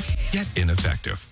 safe, yet ineffective.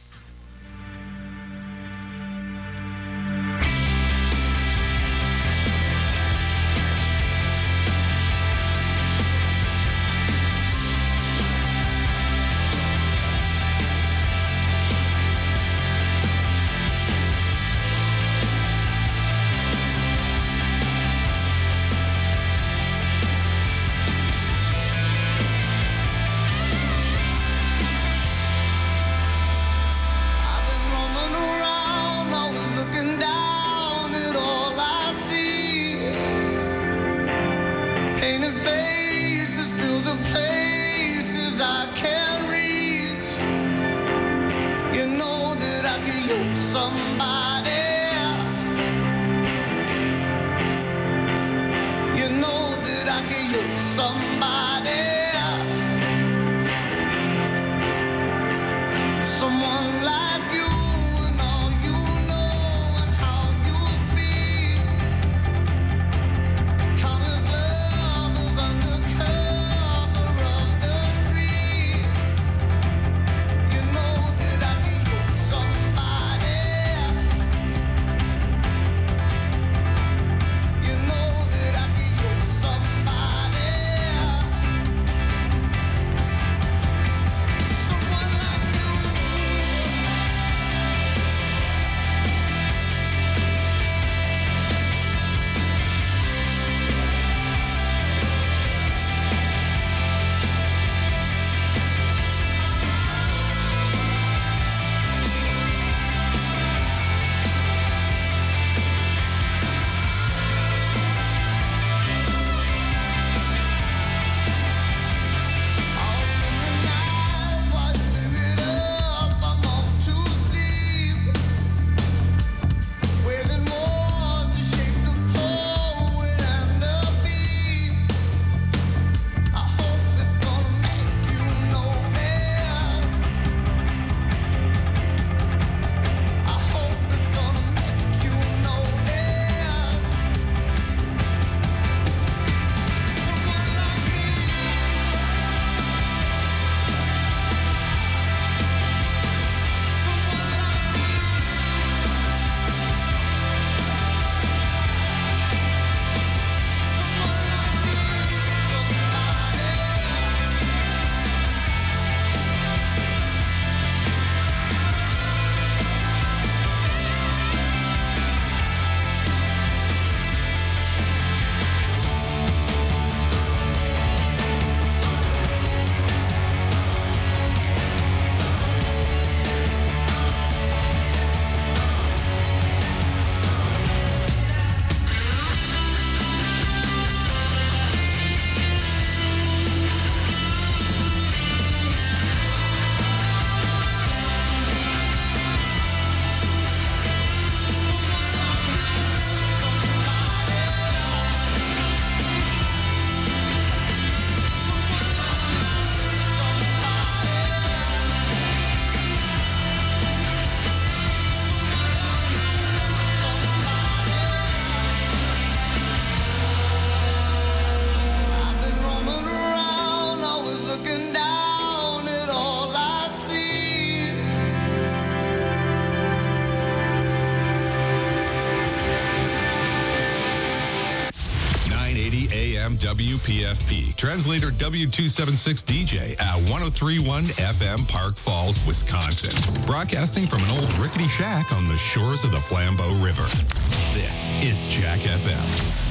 WPFP. Translator W276 DJ at 103.1 FM Park Falls, Wisconsin. Broadcasting from an old rickety shack on the shores of the Flambeau River. This is Jack FM.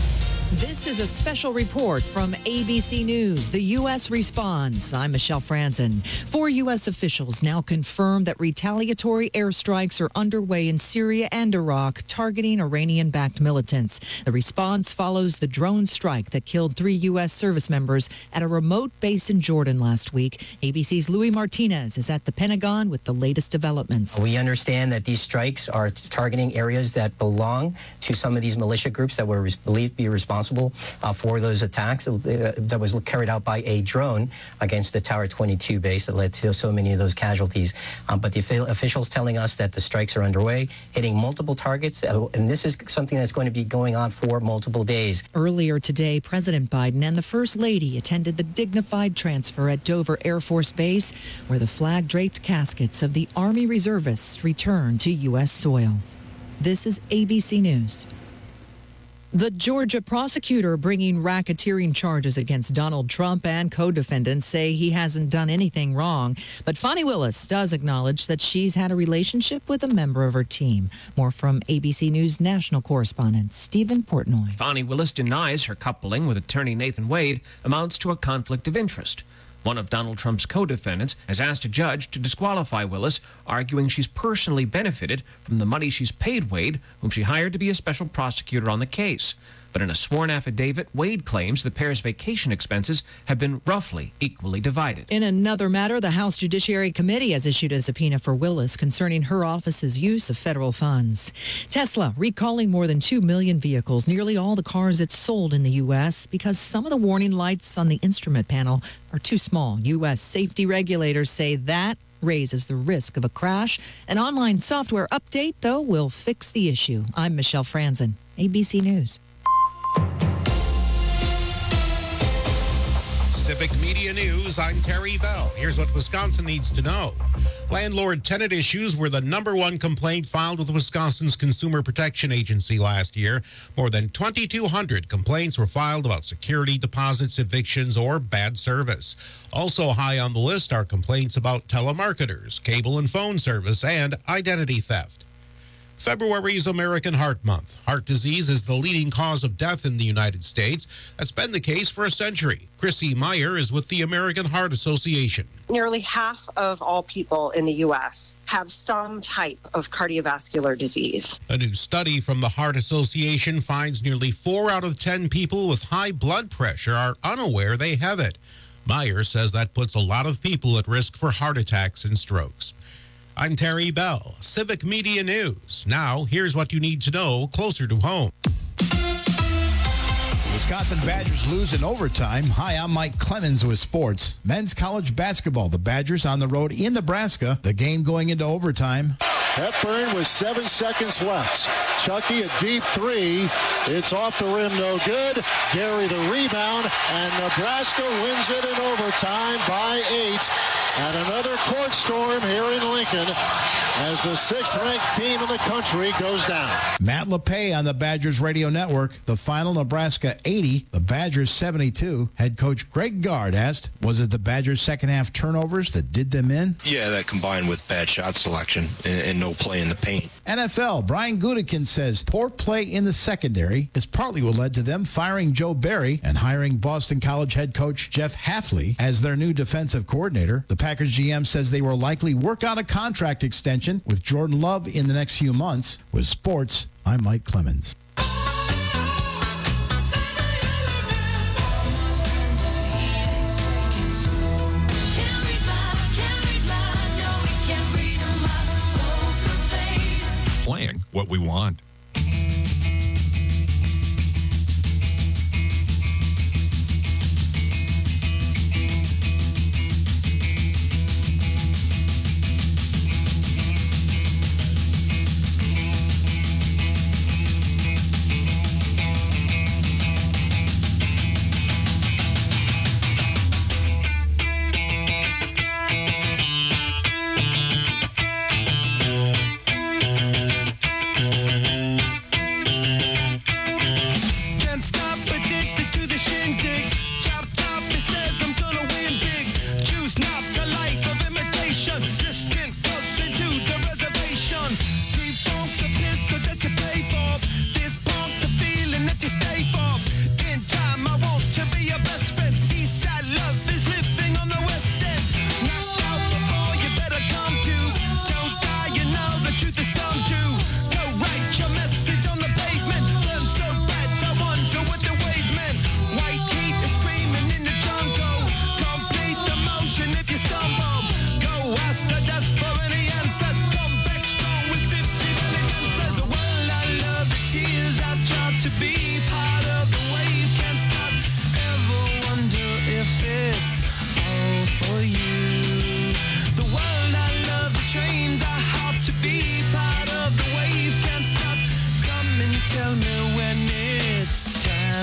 This is a special report from ABC News. The U.S. responds. I'm Michelle Franzen. 4 U.S. officials now confirm that retaliatory airstrikes are underway in Syria and Iraq, targeting Iranian-backed militants. The response follows the drone strike that killed 3 U.S. service members at a remote base in Jordan last week. ABC's Louis Martinez is at the Pentagon with the latest developments. We understand that these strikes are targeting areas that belong to some of these militia groups that were believed to be responsible responsible for those attacks that was carried out by a drone against the Tower 22 base that led to so many of those casualties. But the officials telling us that the strikes are underway, hitting multiple targets, and this is something that's going to be going on for multiple days. Earlier today, President Biden and the First Lady attended the dignified transfer at Dover Air Force Base, where the flag-draped caskets of the Army reservists returned to U.S. soil. This is ABC News. The Georgia prosecutor bringing racketeering charges against Donald Trump and co-defendants say he hasn't done anything wrong. But Fani Willis does acknowledge that she's had a relationship with a member of her team. More from ABC News national correspondent Stephen Portnoy. Fani Willis denies her coupling with attorney Nathan Wade amounts to a conflict of interest. One of Donald Trump's co-defendants has asked a judge to disqualify Willis, arguing she's personally benefited from the money she's paid Wade, whom she hired to be a special prosecutor on the case. But in a sworn affidavit, Wade claims the pair's vacation expenses have been roughly equally divided. In another matter, the House Judiciary Committee has issued a subpoena for Willis concerning her office's use of federal funds. Tesla recalling more than 2 million vehicles, nearly all the cars it sold in the U.S., because some of the warning lights on the instrument panel are too small. U.S. safety regulators say that raises the risk of a crash. An online software update, though, will fix the issue. I'm Michelle Franzen, ABC News. Civic Media News, I'm Terry Bell. Here's what Wisconsin needs to know. Landlord-tenant issues were the #1 complaint filed with Wisconsin's Consumer Protection Agency last year. More than 2,200 complaints were filed about security deposits, evictions, or bad service. Also high on the list are complaints about telemarketers, cable and phone service, and identity theft. February is American Heart Month. Heart disease is the leading cause of death in the United States. That's been the case for a century. Chrissy Meyer is with the American Heart Association. Nearly half of all people in the U.S. have some type of cardiovascular disease. A new study from the Heart Association finds nearly 4 out of 10 people with high blood pressure are unaware they have it. Meyer says that puts a lot of people at risk for heart attacks and strokes. I'm Terry Bell, Civic Media News. Now, here's what you need to know closer to home. Wisconsin Badgers lose in overtime. Hi, I'm Mike Clemens with sports. Men's college basketball. The Badgers on the road in Nebraska. The game going into overtime. Hepburn with 7 seconds left. Chucky a deep three. It's off the rim, no good. Gary the rebound, and Nebraska wins it in overtime by 8. And another court storm here in Lincoln as the 6th-ranked team in the country goes down. Matt LePay on the Badgers Radio Network. The final, Nebraska 80, the Badgers 72. Head coach Greg Gard asked, was it the Badgers' second-half turnovers that did them in? Yeah, that combined with bad shot selection and no play in the paint. NFL, Brian Gutekunst says poor play in the secondary is partly what led to them firing Joe Barry and hiring Boston College head coach Jeff Hafley as their new defensive coordinator. The Packers GM says they will likely work out a contract extension with Jordan Love in the next few months. With sports, I'm Mike Clemens. Playing what we want.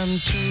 time to.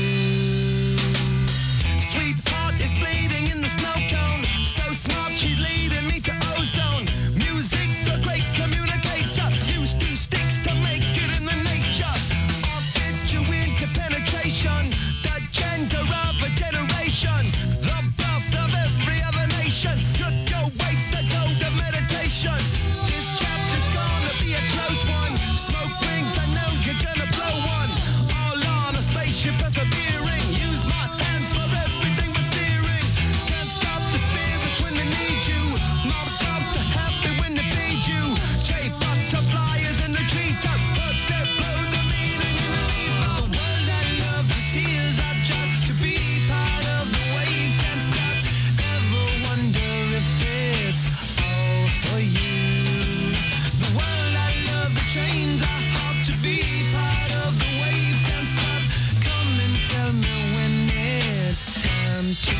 Sweetheart is bleeding in the snow cone. So smart, she's leading me to ozone. Music, the great communicator. Use two sticks to make it in the nature. I'll get you into penetration. The gender of a generation. The birth of every other nation. Look your way to go to meditation. This chapter's gonna be a close one. Smoke rings, I know you're gonna blow one. All on a spaceship persevering. Use my hands for everything but steering. Can't stop the spirits when they need you. Mob cops are happy when they feed you. J-Bucks are flyers in the treetop. Birds that blow the meaning in the leaf. The world I love, the tears I just to be part of the wave. Can't stop, ever wonder if it's all for you. The world I love, the chains I hop to be part of the wave. Can't stop, come and tell me when it's time to.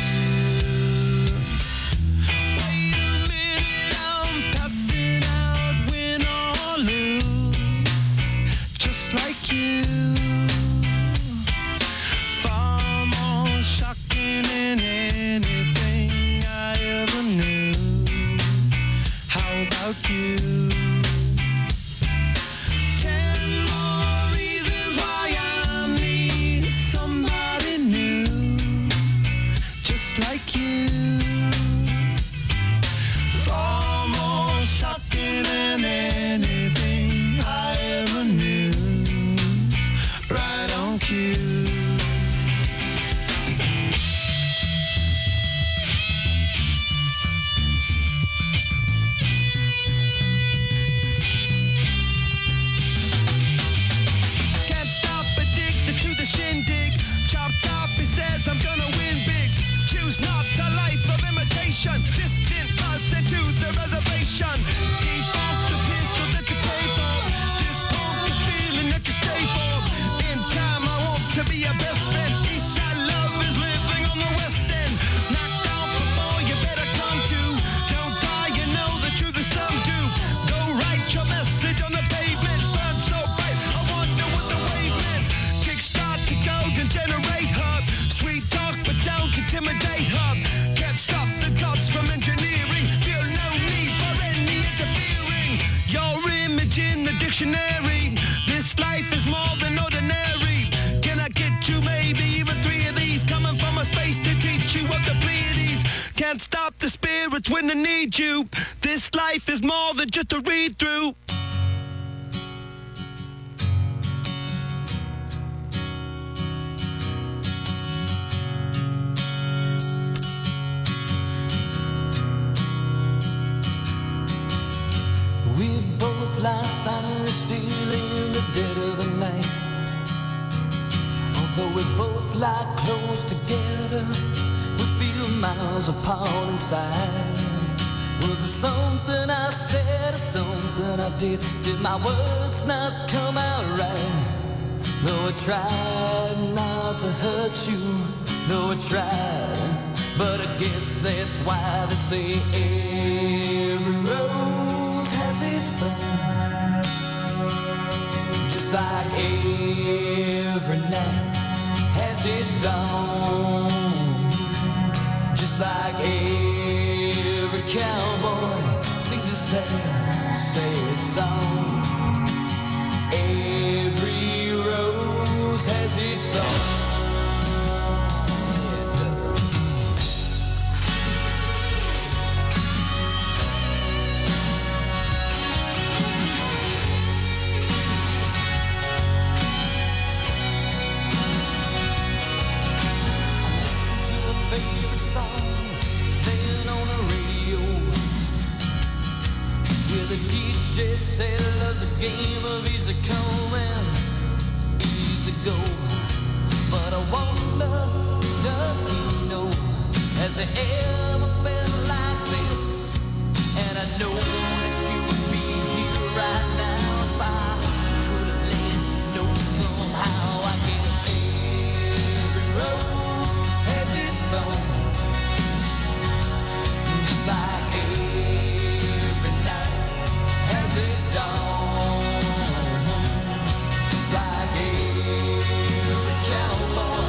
Wait a minute, I'm passing out, win or lose, just like you. Far more shocking than anything I ever knew. How about you? 10 more reasons why I need somebody new, just like you. Far more shocking than anything I ever knew. Right on cue. Can't stop, addicted to the shindig. Chopped off, he says I'm gonna win big. Choose not a life of imitation. Distant us into the reservation. Keep off the pistol that you pay for. Just pump the feeling that you stay for. In time, I want to be your best friend. Eastside love is living on the west end. Knocked out for more, you better come to. Don't die, you know the truth is some do. Go write your message on the pavement. Burn so bright, I wonder what the wave meant. Kickstart the golden generate hub. Sweet talk, but don't intimidate hub. Can't stop the gods from engineering. Feel no need for any interfering. Your image in the dictionary. This life is more than ordinary. Can I get you maybe even 3 of these? Coming from a space to teach you of the Pleiades. Can't stop the spirits when they need you. This life is more than just a read through. We both lie silently still in the dead of the night. Although we both lie close together, we feel miles apart inside. Was it something I said or something I did? Did my words not come out right? No, I tried not to hurt you. No, I tried. But I guess that's why they say every rose has its thorn. Just like every night has its dawn. Just like every cowboy sings a sad song. Every rose has its thorn. DJ said love's a game of easy come and easy go. But I wonder, does he know? Has it ever been like this? And I know that you would be here right now if I could have let you know somehow. I guess every rose has its thorn. Just like every night has its dawn. Just like every cowboy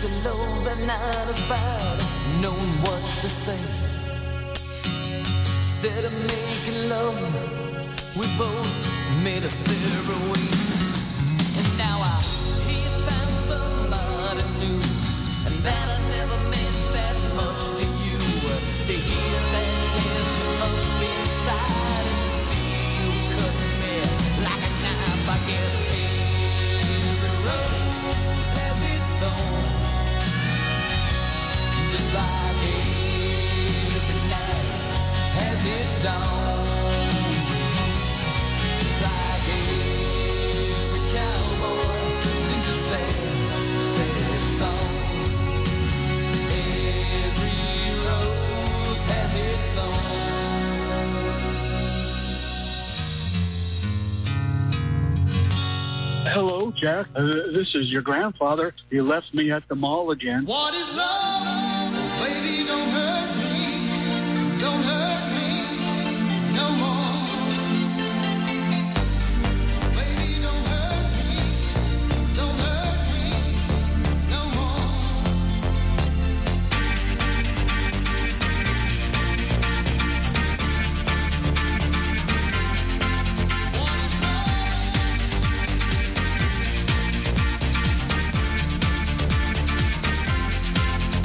below the 9 to 5, knowing what to say. Instead of making love, we both made a separate ways. And now I hear you found somebody new, and that I never meant that much to you. To hear that tears me up inside, and to see you cuts me like a knife. I guess every rose has its thorn, just like every night has its dawn. Just like every cowboy sings a sad, sad song. Every rose has its thorn. Hello, Jack. This is your grandfather. You left me at the mall again. What is love? Baby, don't hurt me. Don't hurt me no more. Baby, don't hurt me. Don't hurt me no more. What is love?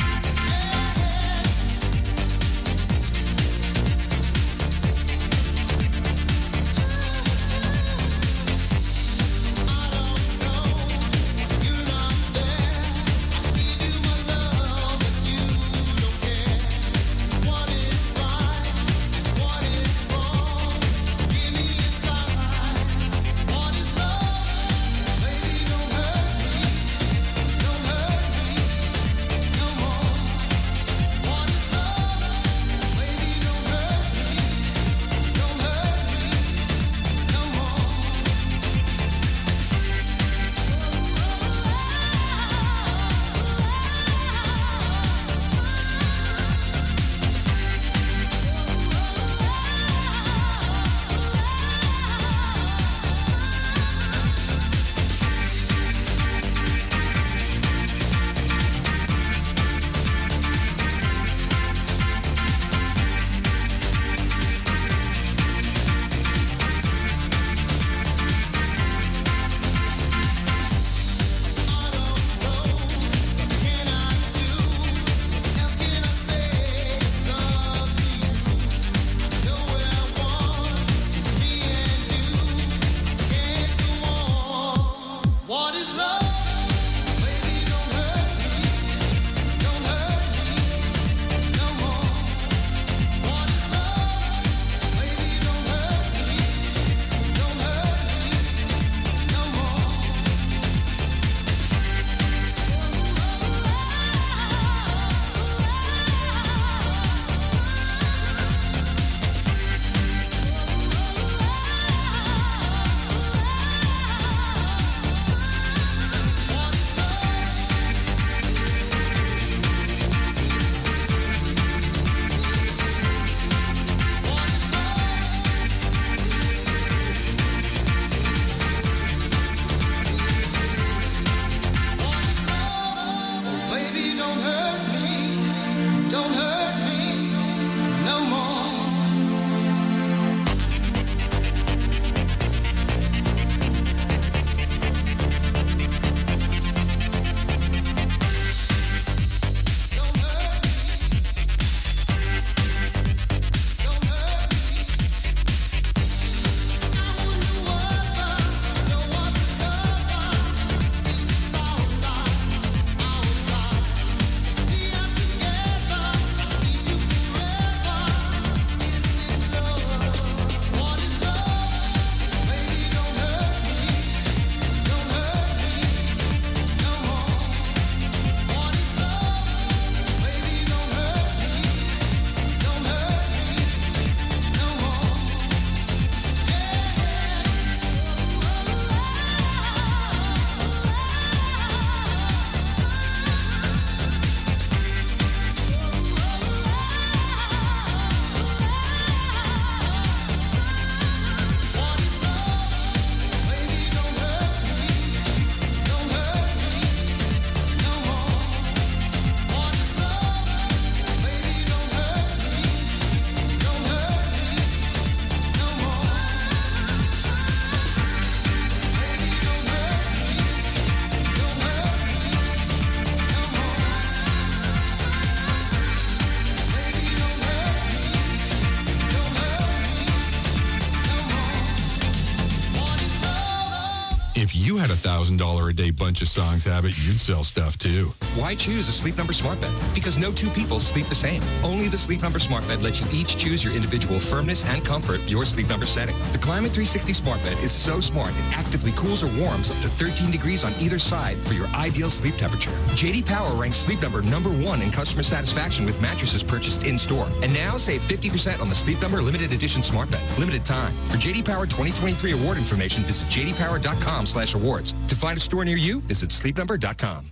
had a $1,000 a day bunch of songs habit, you'd sell stuff too. Why choose a Sleep Number smart bed? Because no two people sleep the same. Only the Sleep Number smart bed lets you each choose your individual firmness and comfort, your Sleep Number setting. The Climate 360 smart bed is so smart it actively cools or warms up to 13 degrees on either side for your ideal sleep temperature. JD Power ranks Sleep Number #1 in customer satisfaction with mattresses purchased in-store. And now save 50% on the Sleep Number limited edition smart bed. Limited time. For JD Power 2023 award information, visit jdpower.com/awards. To find a store near you, visit sleepnumber.com.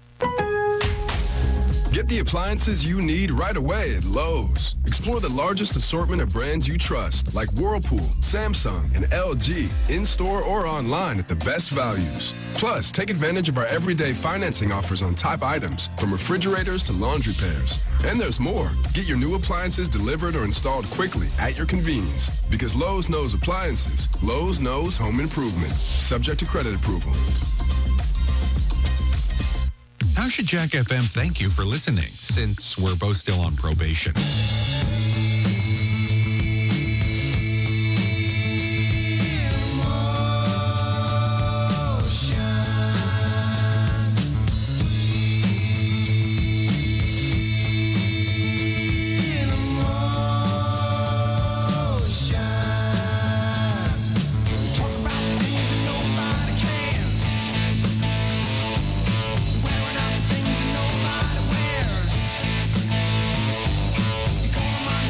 Get the appliances you need right away at Lowe's. Explore the largest assortment of brands you trust, like Whirlpool, Samsung, and LG, in-store or online at the best values. Plus, take advantage of our everyday financing offers on top items, from refrigerators to laundry pairs. And there's more. Get your new appliances delivered or installed quickly at your convenience. Because Lowe's knows appliances. Lowe's knows home improvement. Subject to credit approval. How should Jack FM thank you for listening, since we're both still on probation? Things that nobody wears.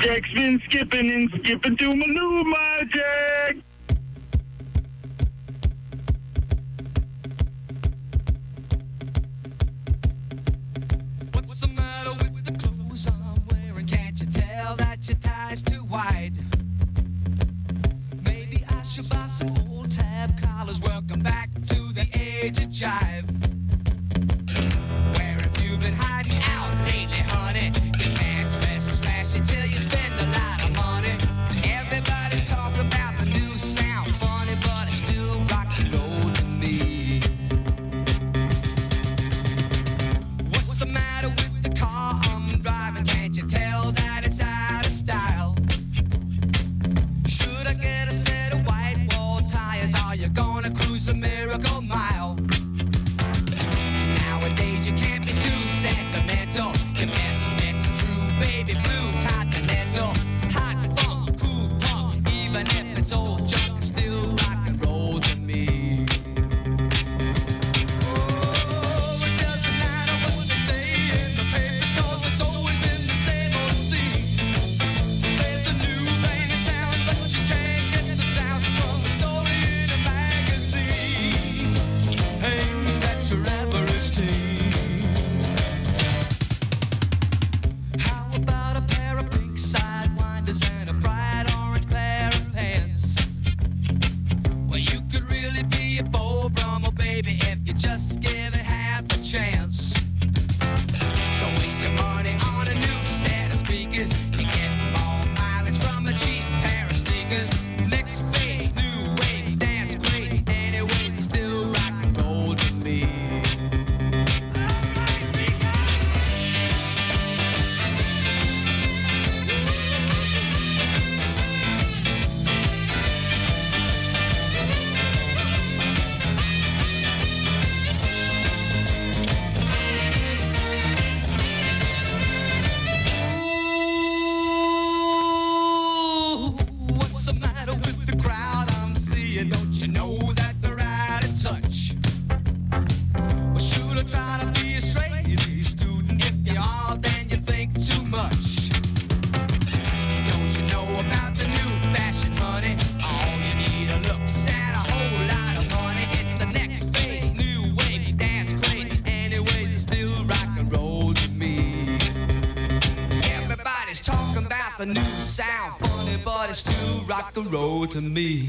Jack's been skipping and skipping to my new Jack. What's the matter with the clothes I'm wearing? Can't you tell that your tie's too wide? Maybe I should buy some old tab collars. Welcome back to the age of jive. Where have you been hiding out lately, honey? You can't dress as flashy till you spend a lot of money. Everybody's talking about the new sound, funny, but it's still rock and roll to me. What's the matter with the car I'm driving? Can't you tell that it's out of style? Should I get a set of white wall tires? Are you gonna cruise the Miracle Mile? Nowadays you can't be too sentimental. Your best bet's true baby blue Continental. Hot funk, cool punk, even if it's old junk, it's still rock and roll to me. Oh, it doesn't matter what they say in the papers, 'cause it's always been the same old scene. There's a new bang in town, but you can't get the sound from a story in a magazine. Ain't that your average teen? How about a pair of pink sidewinders and a bright orange pair of pants? Well, you could really be a Beau Brummel, baby, if you just give it half a chance. Don't waste your money on a new set of speakers. You get more mileage from a cheap pair of sneakers. Next phase, new wave, dance crazy. Anyways, it's still rock and roll to me. What's the matter with the crowd I'm seeing? Don't you know that they're out of touch? Well, should I try to be a straight A student? If you are, then you think too much. Don't you know about the new fashion, honey? All you need are looks and a whole lot of money. It's the next phase, new wave, dance crazy. Anyways, it's still rock and roll to me. Everybody's talking about the new sound, funny, but it's still rock and roll to me.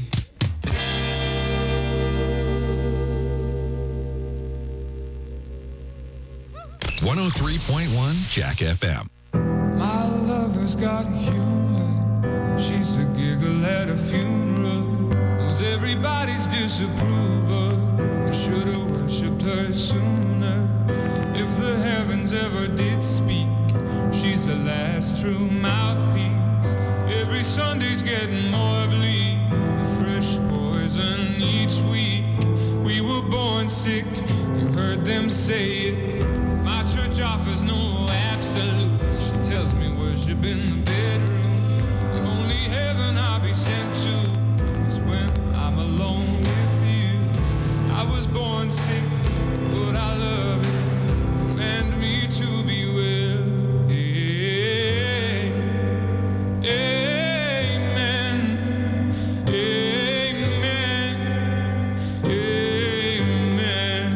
103.1 Jack FM. My lover's got humor. She's a giggle at a funeral. Knows everybody's disapproval. I should have worshipped her sooner. If the heavens ever did speak, she's the last true mouthpiece. Every Sunday's getting more bleak. A fresh poison each week. We were born sick. You heard them say it. My church offers no absolutes. She tells me worship in the bedroom. The only heaven I'll be sent to is when I'm alone with you. I was born sick, but I love it. Command me to be well. Amen. Amen. Amen.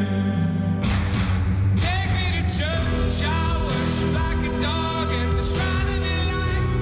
Take me to church. I worship like a dog at the shrine of your light.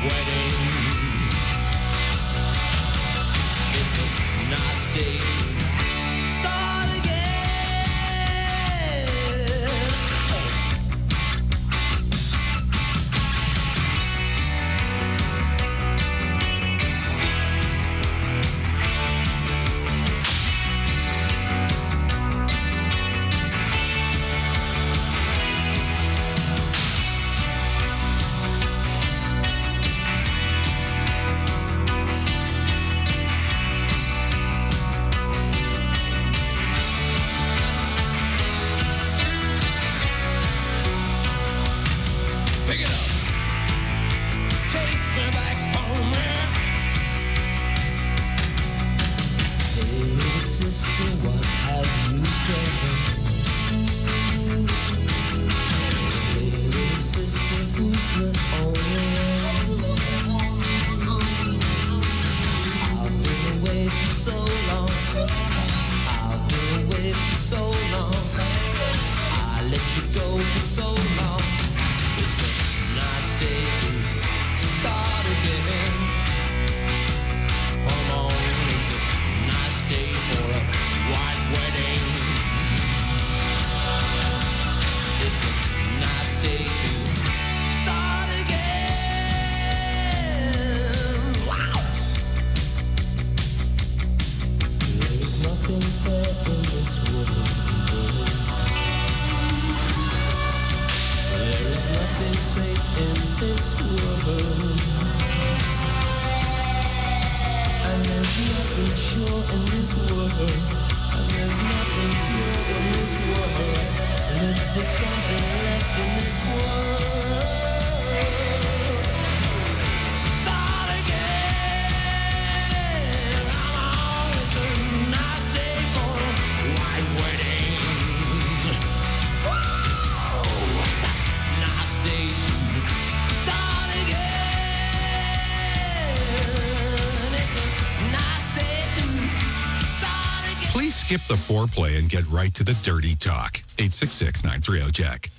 wedding. It's a nice day to start again. Pick it up. Take me back home, man. Hey, little sister, what have you done? Hey, little sister, who's the only one? I've been away for so long. I've been away for so long. I let you go for so long. It's a nice day to start again. Come on, it's a nice day for a white wedding. It's a nice day to start again. Wow! There is nothing fair in this world. There is nothing safe in this world. And there's nothing sure in this world. And there's nothing pure in this world. Look for something left in this world. Start again. Come on, it's a nice day for a white wedding. Whoa, it's a nice day to start again. It's a nice day to start again. Please skip the foreplay and get right to the dirty talk. 866-930-JACK.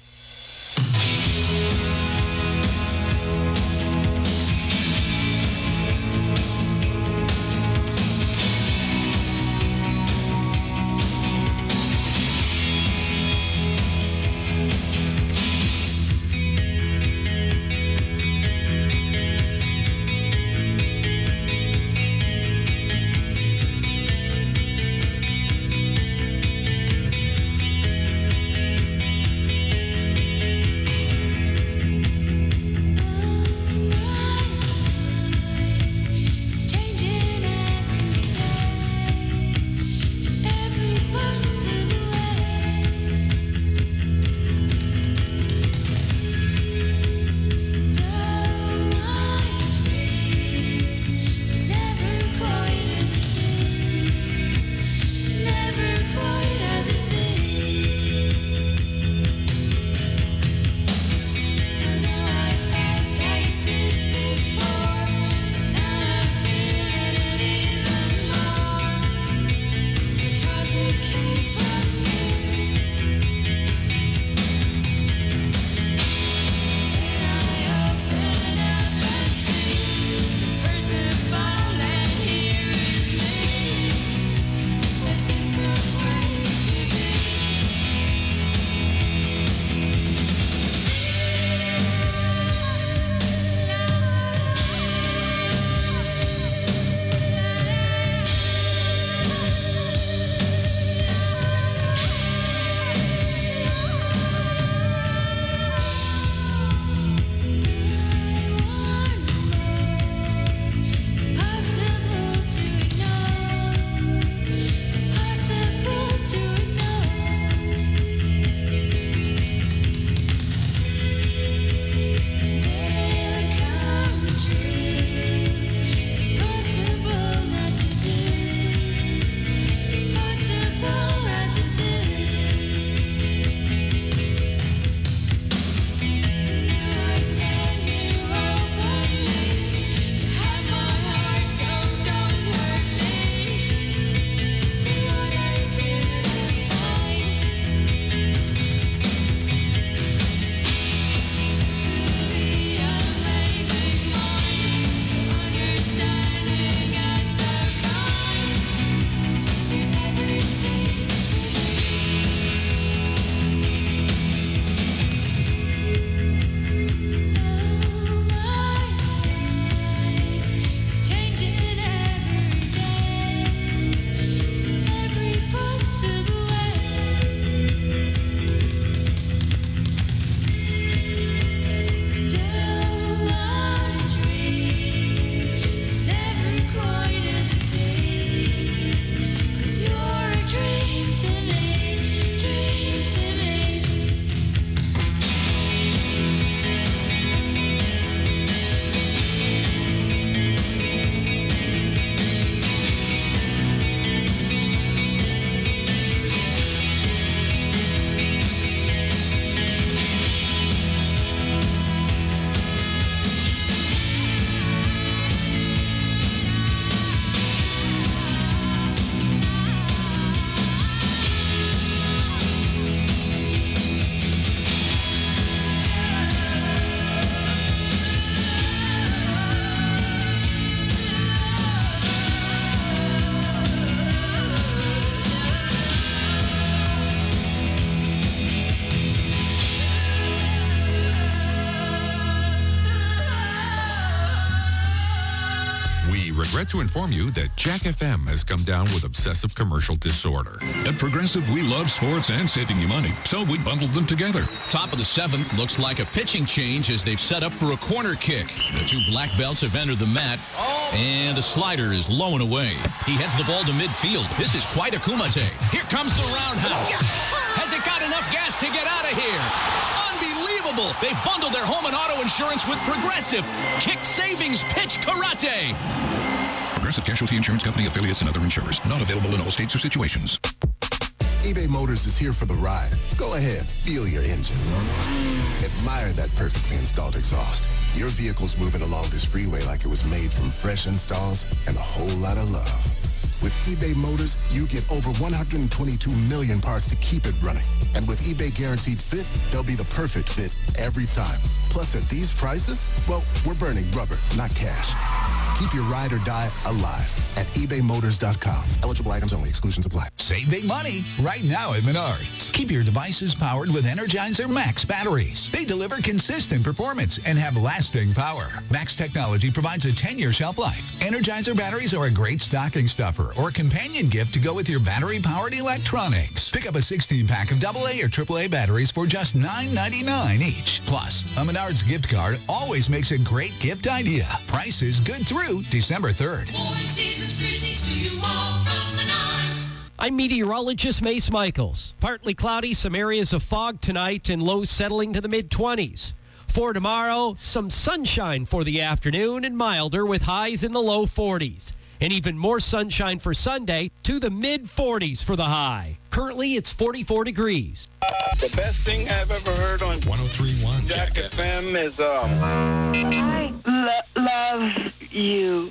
regret to inform you that Jack FM has come down with obsessive commercial disorder. At Progressive, we love sports and saving you money, so we bundled them together. Top of the 7th looks like a pitching change as they've set up for a corner kick. The two black belts have entered the mat, and the slider is low and away. He heads the ball to midfield. This is quite a kumite. Here comes the roundhouse. Has it got enough gas to get out of here? Unbelievable! They've bundled their home and auto insurance with Progressive. Kick Savings Pitch Karate. Progressive Casualty Insurance Company, affiliates, and other insurers. Not available in all states or situations. eBay Motors is here for the ride. Go ahead, feel your engine. Admire that perfectly installed exhaust. Your vehicle's moving along this freeway like it was made from fresh installs and a whole lot of love. With eBay Motors, you get over 122 million parts to keep it running. And with eBay Guaranteed Fit, they'll be the perfect fit every time. Plus, at these prices, well, we're burning rubber, not cash. Keep your ride or die alive at ebaymotors.com. Eligible items only. Exclusions apply. Save big money right now at Menards. Keep your devices powered with Energizer Max batteries. They deliver consistent performance and have lasting power. Max technology provides a 10-year shelf life. Energizer batteries are a great stocking stuffer or companion gift to go with your battery-powered electronics. Pick up a 16-pack of AA or AAA batteries for just $9.99 each. Plus, a Menards gift card always makes a great gift idea. Price is good through December 3rd. I'm meteorologist Mace Michaels. Partly cloudy, some areas of fog tonight, and lows settling to the mid-20s. For tomorrow, some sunshine for the afternoon and milder with highs in the low 40s. And even more sunshine for Sunday to the mid-40s for the high. Currently, it's 44 degrees. The best thing I've ever heard on 103.1 Jack FM is I love you.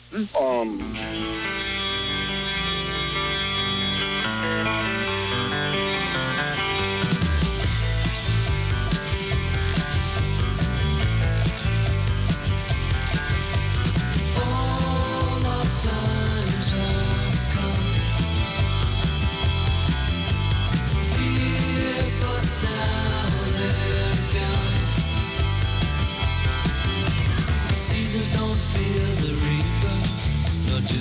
Seasons don't feel the reaper, nor do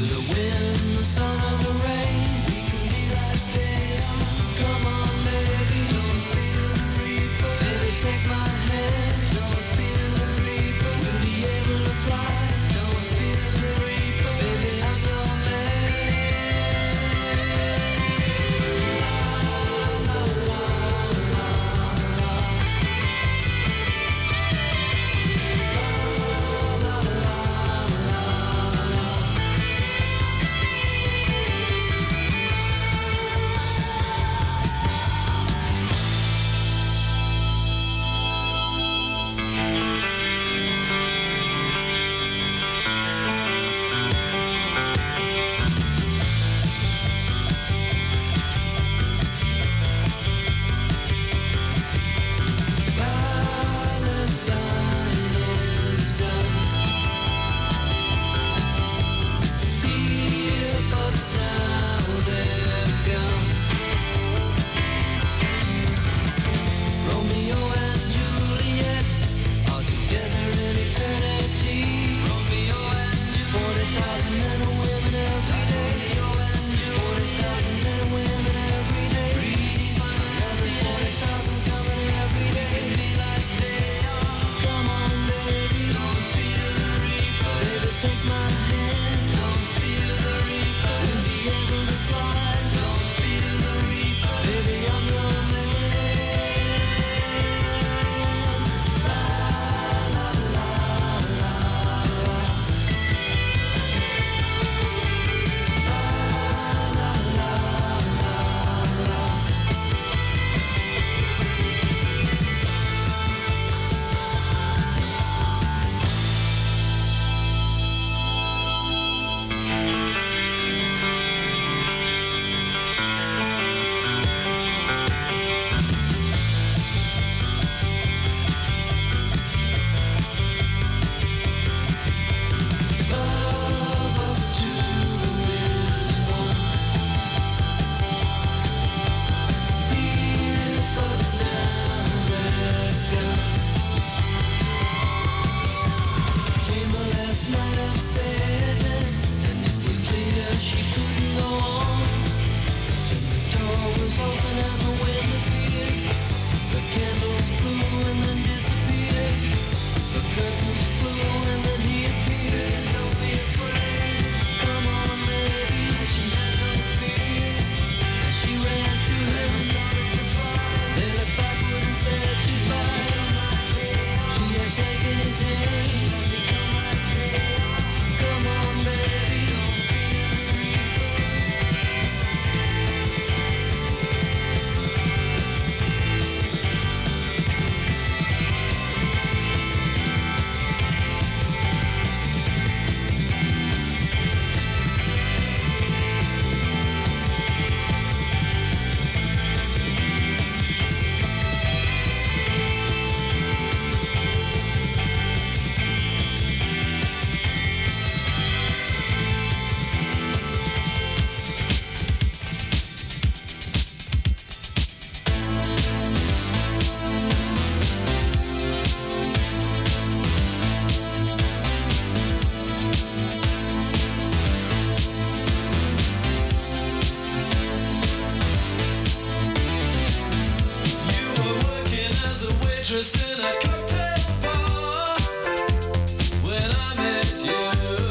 waitress in a cocktail bar. When I met you,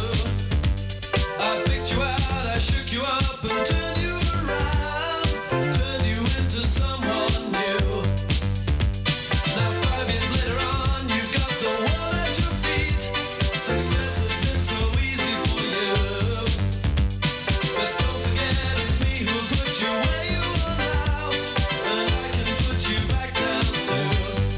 I picked you out, I shook you up and turned you around, turned you into someone new. Now 5 years later on, you've got the world at your feet. Success has been so easy for you. But don't forget it's me who put you where you are now, and I can put you back down too.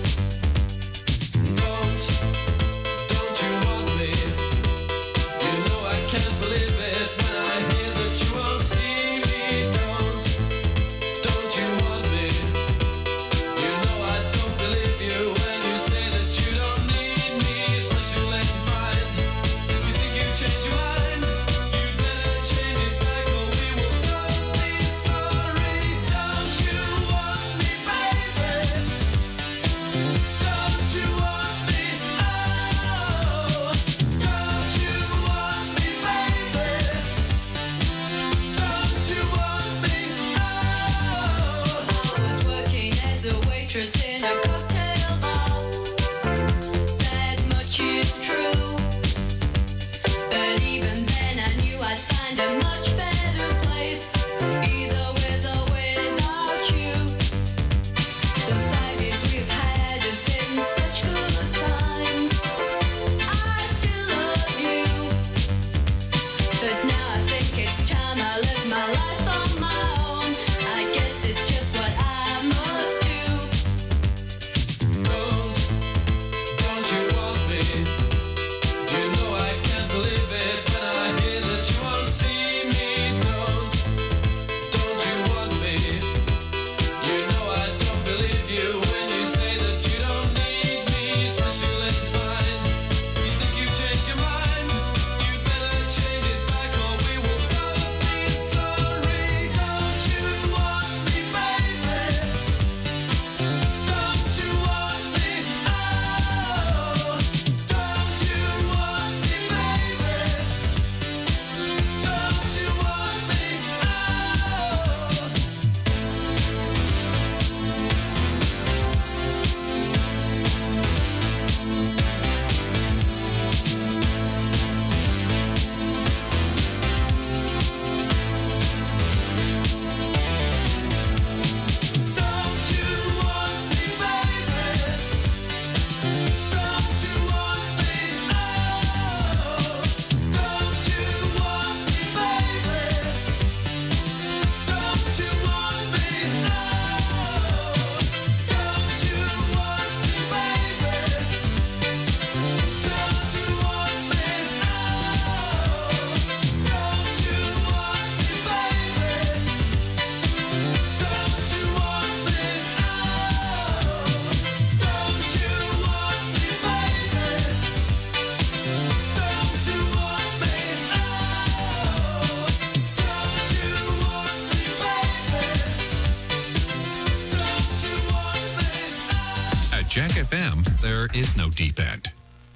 Don't you want me? You know I can't believe it when I hear that you won't see me. Don't you want me? You know I don't believe you when you say that you don't need me. It's what you like to find. You think you change your mind? You better change it back or we will both be sorry. Don't you want me, baby? Don't you want me? Oh, don't you want me, baby? Don't you want me? Oh, I was working as a waitress in a cocktail bar. That much is true. But even then I knew I'd find a much better place, either with or without you. The 5 years we've had have been such good times. I still love you, but now I think it's time I live my life on my own. I guess it's just what I must do. Don't you want me? You know I can't believe it when I hear that you won't see me. Don't you want me? You know I don't believe you when you say that you don't need me. It's what you like to find. You think you changed your mind? You better change it back or we will both be sorry. Don't you want me, baby? Don't you want me? Oh, don't you want me, baby? Don't you want me? Don't you want me, baby? Don't you want me? Oh, don't you want me, baby? Don't you want me? Oh, don't you want me, baby? Don't you want me? Oh, don't you want me, baby? Don't you want me? Don't you want me, baby? Don't you want me? Don't you want me, baby? Don't you want me? At Jack FM, there is no deep end.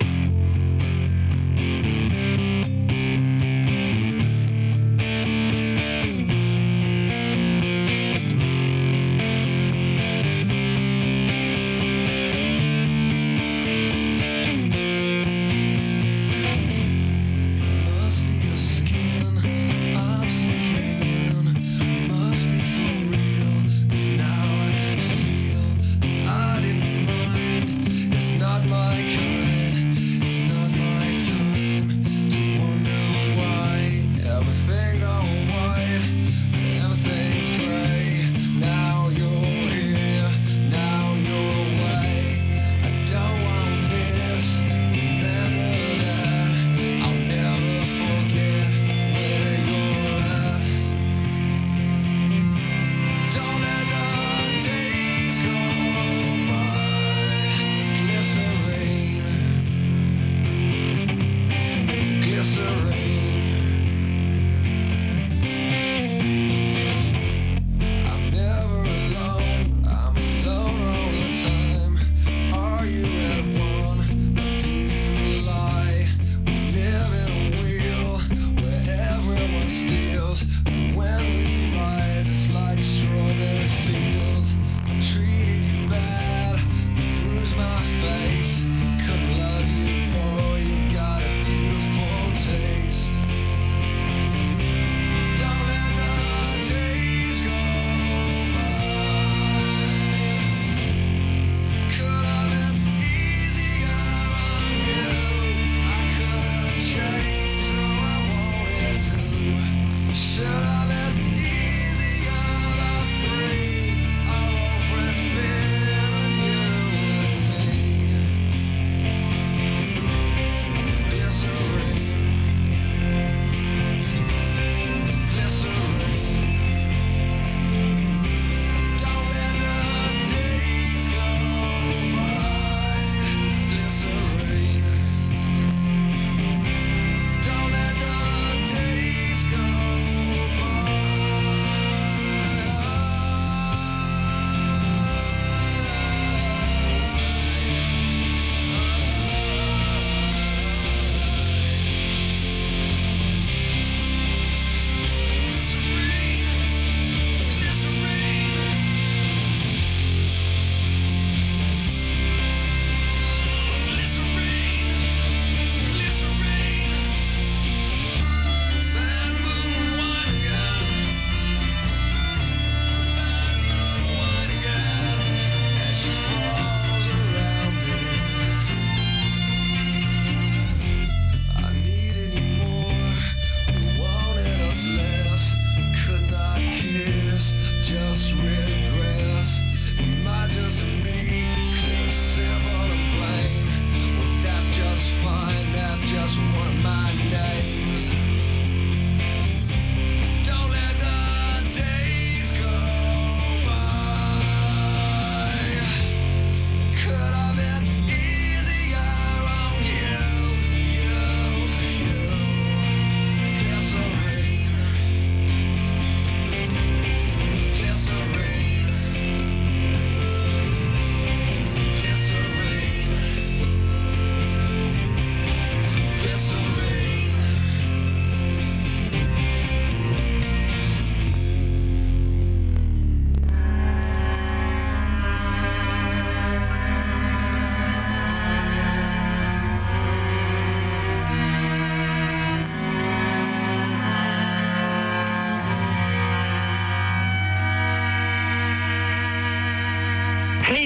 Must be your skin, I'm sinking. Must be for real, 'cause now I can feel. I didn't mind, it's not my kind.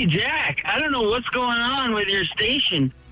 Hey, Jack, I don't know what's going on with your station.